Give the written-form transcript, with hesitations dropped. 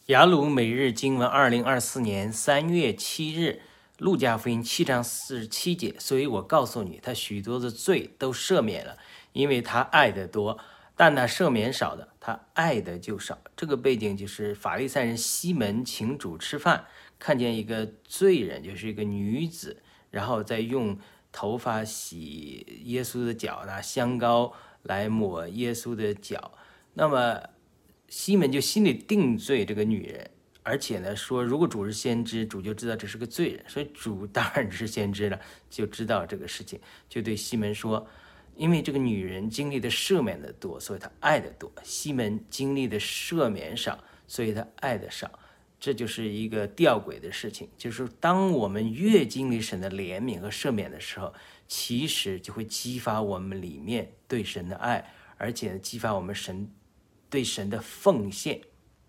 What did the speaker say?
雅鲁每日经文2024年3月7日，路加福音7章47节。所以我告诉你，他许多的罪都赦免了，因为他爱的多；但那赦免少的，他爱的就少。这个背景就是法利赛人西门请主吃饭，看见一个罪人，就是一个女子，然后再用头发洗耶稣的脚，拿香膏来抹耶稣的脚。那么西门就心里定罪这个女人，而且呢说，如果主是先知，主就知道这是个罪人，所以主当然是先知了，就知道这个事情，就对西门说，因为这个女人经历的赦免的多，所以她爱的多；西门经历的赦免少，所以她爱的少。这就是一个吊诡的事情，就是当我们越经历神的怜悯和赦免的时候，其实就会激发我们里面对神的爱，而且激发我们对神的奉献。